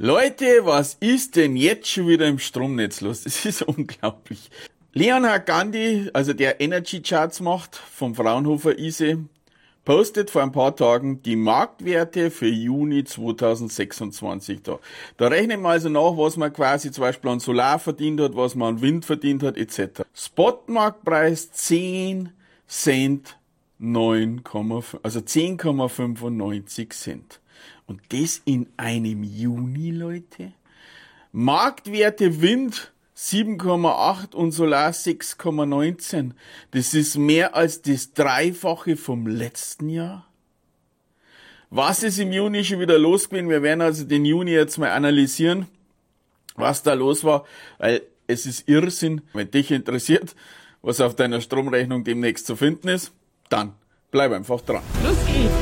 Leute, was ist denn jetzt schon wieder im Stromnetz los? Das ist unglaublich. Leonhard Gandhi, also der Energy Charts macht, vom Fraunhofer ISE, postet vor ein paar Tagen die Marktwerte für Juni 2026 da. Da rechnen wir also nach, was man quasi zum Beispiel an Solar verdient hat, was man an Wind verdient hat, etc. Spotmarktpreis 10 Cent 9,5, also 10,95 Cent. Und das in einem Juni, Leute? Marktwerte Wind 7,8 und Solar 6,19. Das ist mehr als das Dreifache vom letzten Jahr. Was ist im Juni schon wieder los gewesen? Wir werden also den Juni jetzt mal analysieren, was da los war, weil es ist Irrsinn. Wenn dich interessiert, was auf deiner Stromrechnung demnächst zu finden ist, dann bleib einfach dran. Los geht's!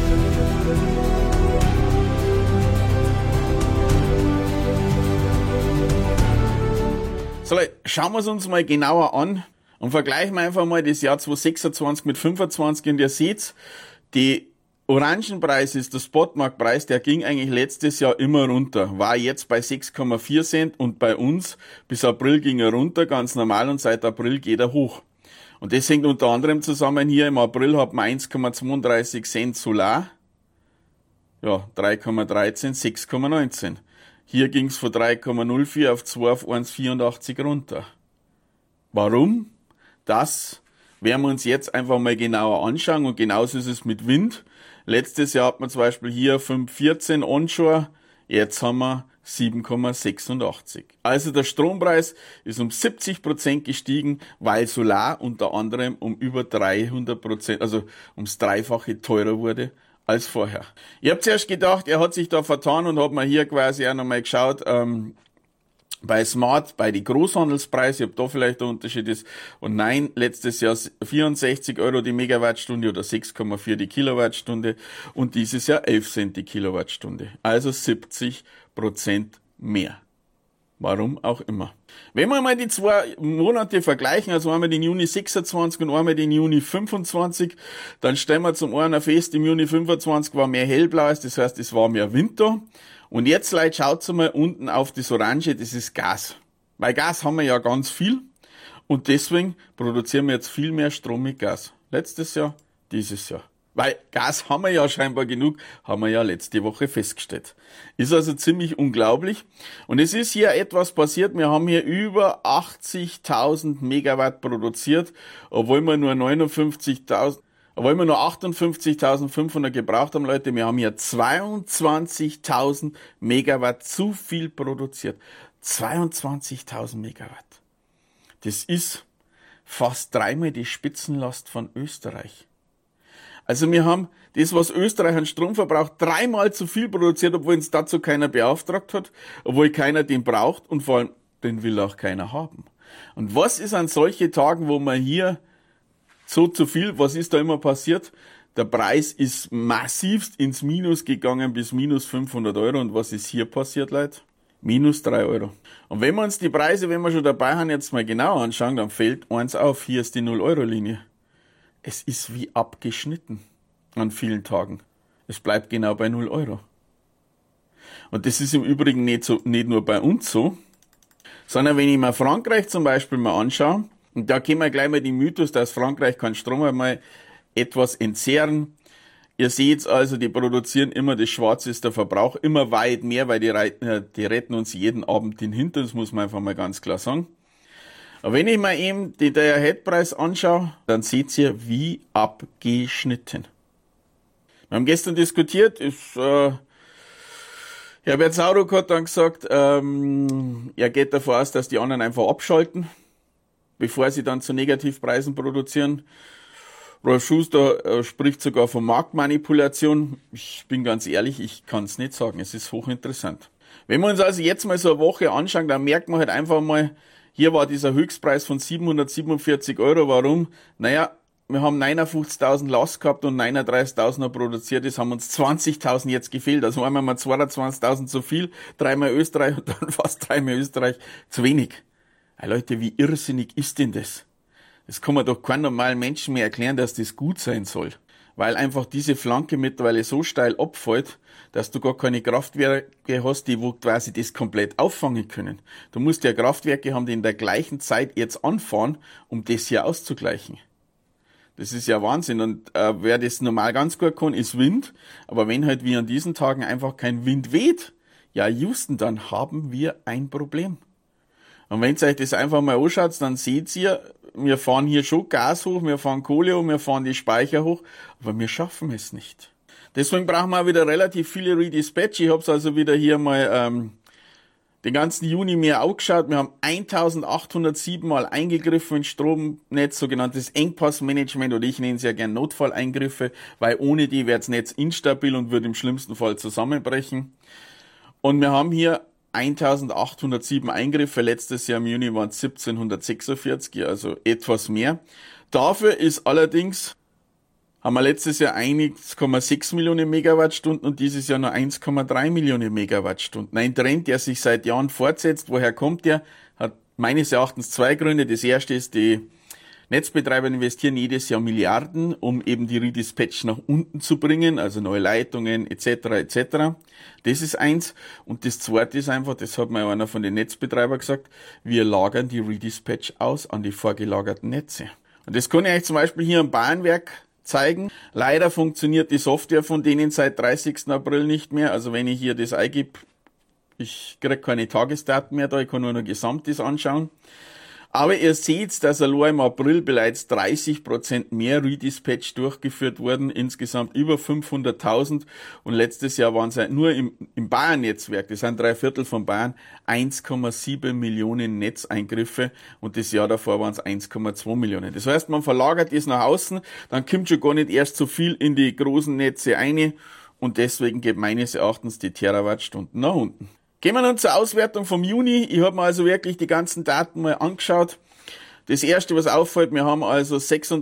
So, schauen wir es uns mal genauer an und vergleichen wir einfach mal das Jahr 2026 mit 2025 und ihr seht, die Orangenpreis ist der Spotmarktpreis, der ging eigentlich letztes Jahr immer runter, war jetzt bei 6,4 Cent und bei uns bis April ging er runter, ganz normal, und seit April geht er hoch. Und das hängt unter anderem zusammen, hier im April hat man 1,32 Cent Solar, ja 3,13, 6,19. Hier ging's von 3,04 auf 2 auf 1,84 runter. Warum? Das werden wir uns jetzt einfach mal genauer anschauen, und genauso ist es mit Wind. Letztes Jahr hat man zum Beispiel hier 5,14 onshore, jetzt haben wir 7,86. Also der Strompreis ist um 70% gestiegen, weil Solar unter anderem um über 300%, also ums Dreifache teurer wurde als vorher. Ich habe zuerst gedacht, er hat sich da vertan und hat mir hier quasi auch nochmal geschaut, bei Smart, bei die Großhandelspreise, ob da vielleicht der Unterschied ist. Und nein, letztes Jahr 64 Euro die Megawattstunde oder 6,4 die Kilowattstunde und dieses Jahr 11 Cent die Kilowattstunde. Also 70% mehr. Warum auch immer. Wenn wir mal die 2 Monate vergleichen, also einmal den Juni 26 und einmal den Juni 25, dann stellen wir zum einen fest, im Juni 25 war mehr hellblaues, das heißt, es war mehr Winter. Und jetzt, Leute, schaut mal unten auf das Orange, das ist Gas. Weil Gas haben wir ja ganz viel und deswegen produzieren wir jetzt viel mehr Strom mit Gas. Letztes Jahr, dieses Jahr. Weil Gas haben wir ja scheinbar genug, haben wir ja letzte Woche festgestellt. Ist also ziemlich unglaublich. Und es ist hier etwas passiert. Wir haben hier über 80.000 Megawatt produziert, obwohl wir nur 58.500 gebraucht haben, Leute. Wir haben hier 22.000 Megawatt zu viel produziert. 22.000 Megawatt. Das ist fast 3-mal die Spitzenlast von Österreich. Also wir haben das, was Österreich an Strom verbraucht, 3-mal zu viel produziert, obwohl uns dazu keiner beauftragt hat, obwohl keiner den braucht und vor allem, den will auch keiner haben. Und was ist an solche Tagen, wo man hier so zu viel, was ist da immer passiert? Der Preis ist massivst ins Minus gegangen bis minus 500 Euro. Und was ist hier passiert, Leute? Minus 3 Euro. Und wenn wir uns die Preise, wenn wir schon dabei haben, jetzt mal genau anschauen, dann fällt eins auf, hier ist die 0-Euro-Linie. Es ist wie abgeschnitten an vielen Tagen. Es bleibt genau bei 0 Euro. Und das ist im Übrigen nicht nur bei uns so, sondern wenn ich mir Frankreich zum Beispiel mal anschaue, und da können wir gleich mal den Mythos, dass Frankreich keinen Strom einmal etwas entzehren. Ihr seht also, die produzieren immer, das Schwarze ist der Verbrauch, immer weit mehr, weil die retten uns jeden Abend den Hintern, das muss man einfach mal ganz klar sagen. Aber wenn ich mir eben den Day-Ahead-Preis anschaue, dann seht ihr, wie abgeschnitten. Wir haben gestern diskutiert, Herbert Sauruck hat dann gesagt, er geht davon aus, dass die anderen einfach abschalten, bevor sie dann zu Negativpreisen produzieren. Rolf Schuster spricht sogar von Marktmanipulation. Ich bin ganz ehrlich, ich kann es nicht sagen, es ist hochinteressant. Wenn wir uns also jetzt mal so eine Woche anschauen, dann merkt man halt einfach mal, hier war dieser Höchstpreis von 747 Euro. Warum? Naja, wir haben 59.000 Last gehabt und 39.000 produziert. Das haben uns 20.000 jetzt gefehlt. Also einmal mal 22.000 zu viel, 3-mal Österreich und dann fast 3-mal Österreich zu wenig. Hey Leute, wie irrsinnig ist denn das? Das kann man doch keinem normalen Menschen mehr erklären, dass das gut sein soll. weil einfach diese Flanke mittlerweile so steil abfällt, dass du gar keine Kraftwerke hast, die wo quasi das komplett auffangen können. Du musst ja Kraftwerke haben, die in der gleichen Zeit jetzt anfahren, um das hier auszugleichen. Das ist ja Wahnsinn. Und wer das normal ganz gut kann, ist Wind. Aber wenn halt wie an diesen Tagen einfach kein Wind weht, ja Houston, dann haben wir ein Problem. Und wenn ihr euch das einfach mal anschaut, dann seht ihr, wir fahren hier schon Gas hoch, wir fahren Kohle hoch, wir fahren die Speicher hoch, aber wir schaffen es nicht. Deswegen brauchen wir auch wieder relativ viele Redispatch. Ich habe es also wieder hier mal den ganzen Juni mir angeschaut. Wir haben 1807 Mal eingegriffen ins Stromnetz, sogenanntes Engpassmanagement, oder ich nenne es ja gern Notfalleingriffe, weil ohne die wäre das Netz instabil und würde im schlimmsten Fall zusammenbrechen. Und wir haben hier 1807 Eingriffe, letztes Jahr im Juni waren es 1746, also etwas mehr. Dafür ist allerdings, haben wir letztes Jahr 1,6 Millionen Megawattstunden und dieses Jahr nur 1,3 Millionen Megawattstunden. Ein Trend, der sich seit Jahren fortsetzt. Woher kommt der? Hat meines Erachtens zwei Gründe. Das erste ist, die Netzbetreiber investieren jedes Jahr Milliarden, um eben die Redispatch nach unten zu bringen, also neue Leitungen etc. etc. Das ist eins. Und das zweite ist einfach, das hat mir einer von den Netzbetreibern gesagt, wir lagern die Redispatch aus an die vorgelagerten Netze. Und das kann ich euch zum Beispiel hier am Bahnwerk zeigen. Leider funktioniert die Software von denen seit 30. April nicht mehr. Also wenn ich hier das eingebe, ich kriege keine Tagesdaten mehr da, ich kann nur noch Gesamtes anschauen. Aber ihr seht, dass allein im April bereits 30% mehr Redispatch durchgeführt wurden, insgesamt über 500.000 und letztes Jahr waren es nur im Bayern-Netzwerk, das sind 3/4 von Bayern, 1,7 Millionen Netzeingriffe und das Jahr davor waren es 1,2 Millionen. Das heißt, man verlagert das nach außen, dann kommt schon gar nicht erst so viel in die großen Netze rein und deswegen geht meines Erachtens die Terawattstunden nach unten. Gehen wir nun zur Auswertung vom Juni. Ich habe mir also wirklich die ganzen Daten mal angeschaut. Das erste, was auffällt, wir haben also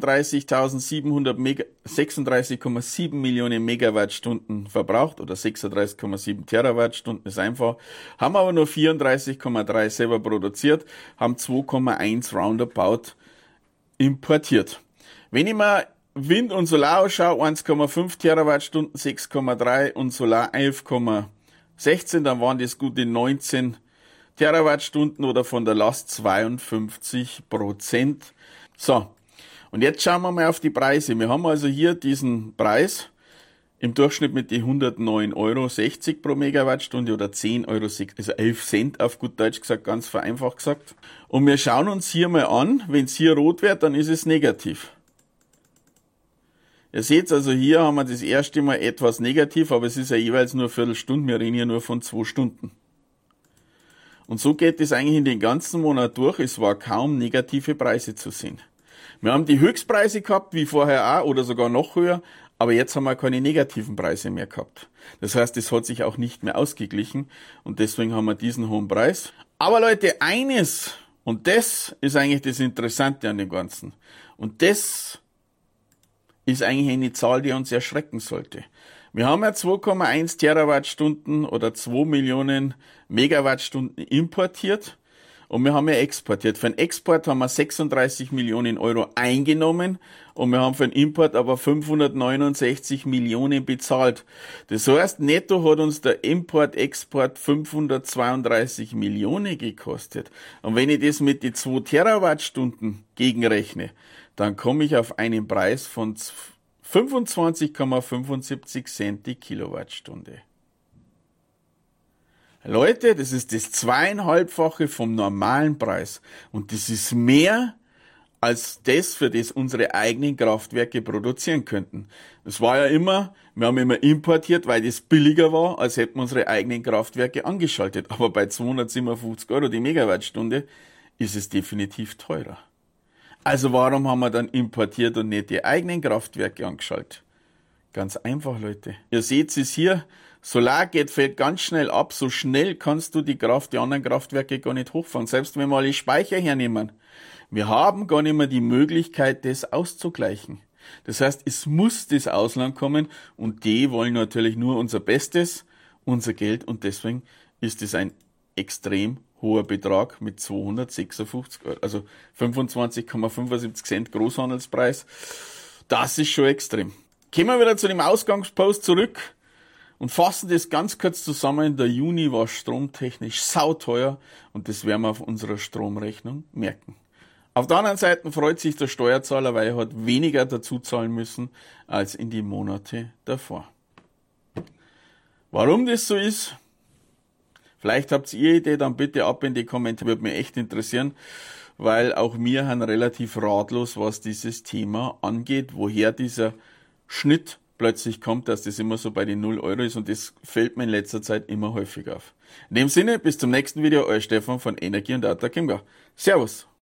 36,7 Millionen Megawattstunden verbraucht oder 36,7 Terawattstunden ist einfach. Haben aber nur 34,3 selber produziert, haben 2,1 roundabout importiert. Wenn ich mir Wind und Solar anschaue, 1,5 Terawattstunden, 6,3 und Solar 11,16, dann waren das gute 19 Terawattstunden oder von der Last 52%. So, und jetzt schauen wir mal auf die Preise. Wir haben also hier diesen Preis im Durchschnitt mit die 109,60 € pro Megawattstunde oder 10 Euro, also 11 Cent auf gut Deutsch gesagt, ganz vereinfacht gesagt. Und wir schauen uns hier mal an, wenn es hier rot wird, dann ist es negativ. Ihr seht also, hier haben wir das erste Mal etwas negativ, aber es ist ja jeweils nur eine Viertelstunde, wir reden hier nur von 2 Stunden. Und so geht es eigentlich in den ganzen Monat durch, es war kaum negative Preise zu sehen. Wir haben die Höchstpreise gehabt, wie vorher auch, oder sogar noch höher, aber jetzt haben wir keine negativen Preise mehr gehabt. Das heißt, es hat sich auch nicht mehr ausgeglichen und deswegen haben wir diesen hohen Preis. Aber Leute, eines, und das ist eigentlich das Interessante an dem Ganzen, und das ist eigentlich eine Zahl, die uns erschrecken sollte. Wir haben ja 2,1 Terawattstunden oder 2 Millionen Megawattstunden importiert und wir haben ja exportiert. Für den Export haben wir 36 Millionen Euro eingenommen und wir haben für den Import aber 569 Millionen bezahlt. Das heißt, netto hat uns der Import-Export 532 Millionen gekostet. Und wenn ich das mit den 2 Terawattstunden gegenrechne, dann komme ich auf einen Preis von 25,75 Cent die Kilowattstunde. Leute, das ist das 2,5-fache vom normalen Preis. Und das ist mehr als das, für das unsere eigenen Kraftwerke produzieren könnten. Das war ja immer, wir haben immer importiert, weil das billiger war, als hätten wir unsere eigenen Kraftwerke angeschaltet. Aber bei 257 € die Megawattstunde ist es definitiv teurer. Also warum haben wir dann importiert und nicht die eigenen Kraftwerke angeschaltet? Ganz einfach, Leute. Ihr seht es hier, Solar fällt ganz schnell ab. So schnell kannst du die anderen Kraftwerke gar nicht hochfahren. Selbst wenn wir alle Speicher hernehmen. Wir haben gar nicht mehr die Möglichkeit, das auszugleichen. Das heißt, es muss das Ausland kommen und die wollen natürlich nur unser Bestes, unser Geld und deswegen ist es ein extrem hoher Betrag mit 256 €, also 25,75 Cent Großhandelspreis. Das ist schon extrem. Kommen wir wieder zu dem Ausgangspost zurück und fassen das ganz kurz zusammen. Der Juni war stromtechnisch sauteuer und das werden wir auf unserer Stromrechnung merken. Auf der anderen Seite freut sich der Steuerzahler, weil er hat weniger dazu zahlen müssen als in die Monate davor. Warum das so ist? Vielleicht habt ihr Idee, dann bitte ab in die Kommentare, würde mich echt interessieren, weil auch wir sind relativ ratlos, was dieses Thema angeht, woher dieser Schnitt plötzlich kommt, dass das immer so bei den 0 Euro ist und das fällt mir in letzter Zeit immer häufig auf. In dem Sinne, bis zum nächsten Video, euer Stefan von Energie und Autarkie. Servus!